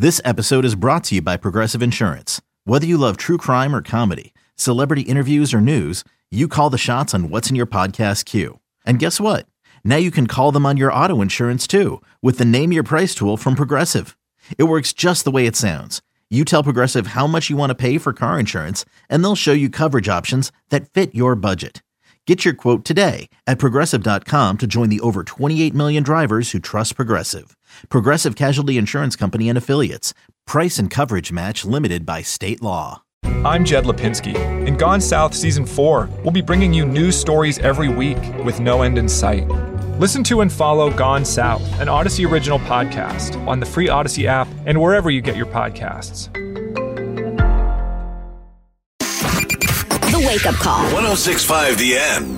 This episode is brought to you by Progressive Insurance. Whether you love true crime or comedy, celebrity interviews or news, you call the shots on what's in your podcast queue. And guess what? Now you can call them on your auto insurance too with the Name Your Price tool from Progressive. It works just the way it sounds. You tell Progressive how much you want to pay for car insurance, and they'll show you coverage options that fit your budget. Get your quote today at Progressive.com to join the over 28 million drivers who trust Progressive. Progressive Casualty Insurance Company and Affiliates. Price and coverage match limited by state law. I'm Jed Lipinski. In Gone South Season 4, we'll be bringing you news stories every week with no end in sight. Listen to and follow Gone South, an Odyssey original podcast on the free Odyssey app and wherever you get your podcasts. The Wake Up Call. 106.5 The End.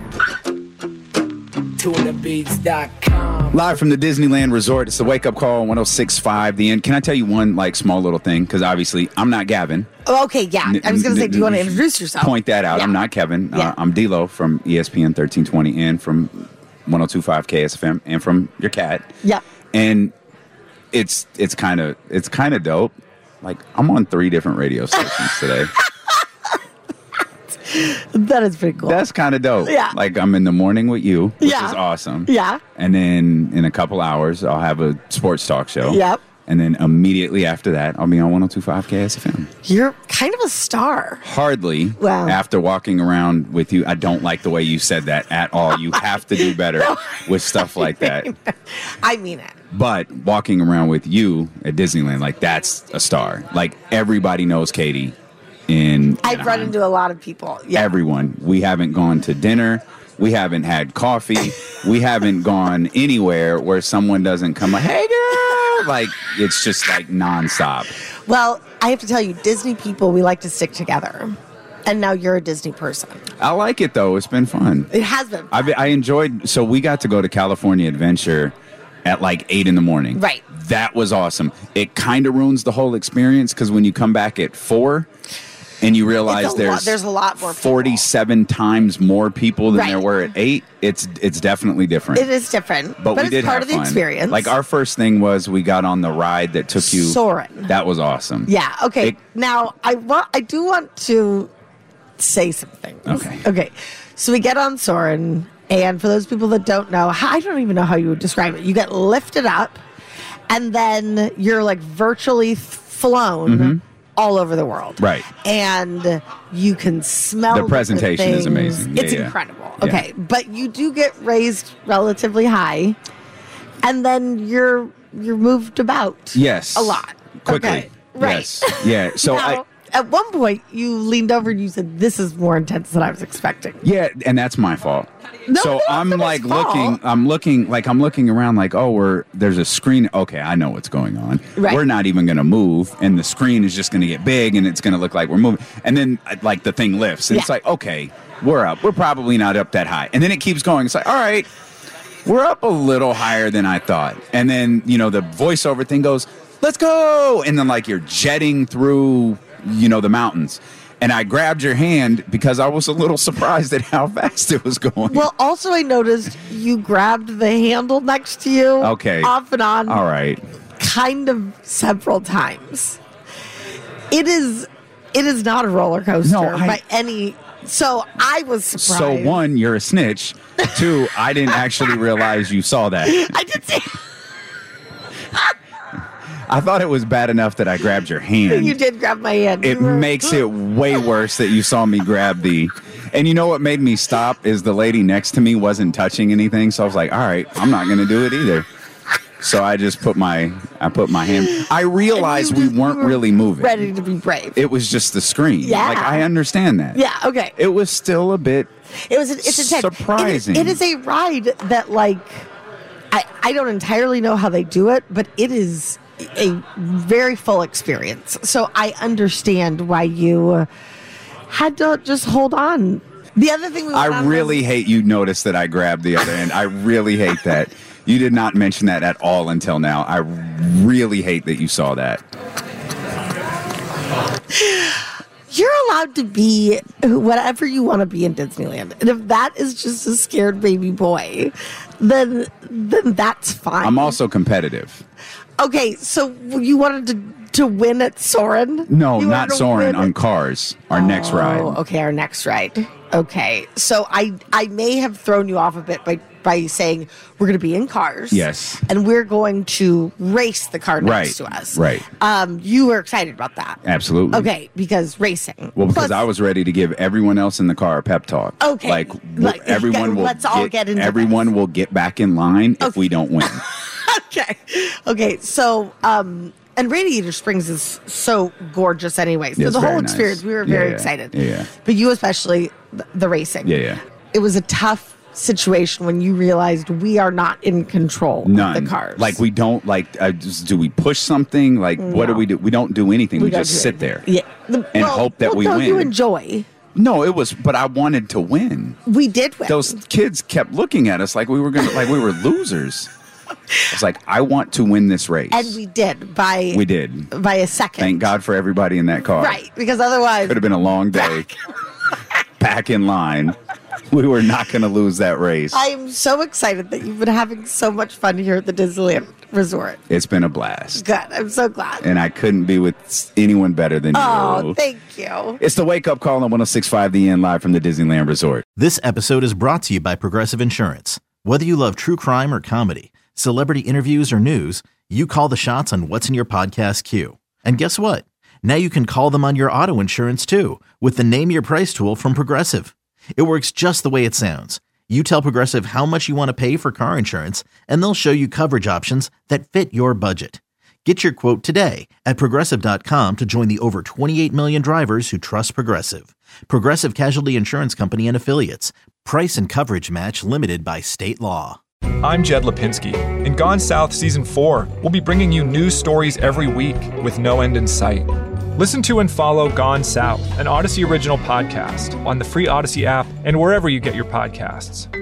TunaBeats.com. Live from the Disneyland Resort, it's the Wake Up Call on 106.5 The End. Can I tell you one small little thing? Because obviously I'm not Gavin. Oh, okay, yeah. I was going to say, do you want to introduce yourself? Point that out. Yeah. I'm not Kevin. Yeah. I'm D-Lo from ESPN 1320 and from 102.5 KSFM and from your cat. Yep. And it's kind of dope. Like, I'm on 3 different radio stations today. That is pretty cool. That's kind of dope. Yeah. Like, I'm in the morning with you, which Yeah. is awesome. Yeah. And then in a couple hours, I'll have a sports talk show. Yep. And then immediately after that, I'll be on 102.5 KSFM. You're kind of a star. Hardly. Wow. After walking around with you, I don't like the way you said that at all. You have to do better with stuff like that. I mean it. But walking around with you at Disneyland, like, that's a star. Like, everybody knows Katie. I've run into a lot of people. Yeah. Everyone. We haven't gone to dinner. We haven't had coffee. We haven't gone anywhere where someone doesn't come like, hey, girl. Like, it's just like nonstop. Well, I have to tell you, Disney people, we like to stick together. And now you're a Disney person. I like it, though. It's been fun. It has been fun. I enjoyed. So we got to go to California Adventure at like 8 in the morning. Right. That was awesome. It kind of ruins the whole experience because when you come back at 4 and you realize there's a lot more people. 47 times more people than Right. there were at 8, it's definitely different. It is different. But we it's did part have of the fun. experience. Like, our first thing was we got on the ride that took you. Soarin'. That was awesome. Yeah, okay. Now, I do want to say something. Okay. So we get on Soarin', and for those people that don't know, I don't even know how you would describe it. You get lifted up, and then you're like virtually flown all over the world. Right. And you can smell The presentation is things. amazing. It's Yeah. incredible. Yeah. Okay. But you do get raised relatively high, and then you're moved about. Yes. A lot. Quickly. Okay. Right. Yes. Yeah. So Now, at one point, you leaned over and you said, "This is more intense than I was expecting." Yeah, and that's my fault. No, so no, I'm it's like his fault. I'm looking around like, oh, there's a screen. Okay, I know what's going on. Right. We're not even going to move, and the screen is just going to get big, and it's going to look like we're moving. And then like the thing lifts, and it's Yeah. like, okay, we're up. We're probably not up that high, and then it keeps going. It's like, all right, we're up a little higher than I thought. And then the voiceover thing goes, let's go, and then like you're jetting through the mountains. And I grabbed your hand because I was a little surprised at how fast it was going. Well, also I noticed you grabbed the handle next to you. Okay. Off and on. All right. Kind of several times. It is not a roller coaster by any. So I was surprised. So 1, you're a snitch. 2, I didn't actually realize you saw that. I did see. I thought it was bad enough that I grabbed your hand. You did grab my hand. It makes it way worse that you saw me grab the. And you know what made me stop is the lady next to me wasn't touching anything. So I was like, all right, I'm not going to do it either. So I just put my hand. I realized we weren't really moving. Ready to be brave. It was just the screen. Yeah. Like, I understand that. Yeah, okay. It was still a bit It's intense. surprising. It is a ride that, like, I don't entirely know how they do it, but it is a very full experience. So I understand why you had to just hold on. The other thing I really hate you noticed that I grabbed the other end. I really hate that. You did not mention that at all until now. I really hate that you saw that. You're allowed to be whatever you want to be in Disneyland. And if that is just a scared baby boy, then that's fine. I'm also competitive. Okay, so you wanted to win at Soarin'? No, You not wanted to Soarin', win on at- Cars, our next ride. Oh, okay, our next ride. Okay, so I may have thrown you off a bit by saying we're going to be in Cars. Yes. And we're going to race the car next Right, to us. right. You were excited about that. Absolutely. Okay, because racing. Well, because Plus- I was ready to give everyone else in the car a pep talk. Okay. Like, Like, everyone will let's all get into everyone this. will get back in line if we don't win. Okay, so and Radiator Springs is so gorgeous anyway. So Yeah, it's the whole very nice. experience, we were Yeah, very yeah. excited. Yeah. But you especially, the racing. Yeah. It was a tough situation when you realized we are not in control None. of the cars. Like, we don't, do we push something? Like, what do we do? We don't do anything. We don't just do sit it. there. Yeah. And hope that we no, win. You enjoy. No, it was, but I wanted to win. We did win. Those kids kept looking at us like we were losers. It's like, I want to win this race. And we did by a second. Thank God for everybody in that car. Right, because otherwise Could have been a long day. Back in line. We were not going to lose that race. I am so excited that you've been having so much fun here at the Disneyland Resort. It's been a blast. Good. I'm so glad. And I couldn't be with anyone better than Oh, you. thank you. It's the Wake Up Call on 106.5 The End, live from the Disneyland Resort. This episode is brought to you by Progressive Insurance. Whether you love true crime or comedy, celebrity interviews or news, you call the shots on what's in your podcast queue. And guess what? Now you can call them on your auto insurance too with the Name Your Price tool from Progressive. It works just the way it sounds. You tell Progressive how much you want to pay for car insurance, and they'll show you coverage options that fit your budget. Get your quote today at Progressive.com to join the over 28 million drivers who trust Progressive. Progressive Casualty Insurance Company and Affiliates. Price and coverage match limited by state law. I'm Jed Lipinski. In Gone South Season 4, we'll be bringing you news stories every week with no end in sight. Listen to and follow Gone South, an Odyssey original podcast, on the free Odyssey app and wherever you get your podcasts.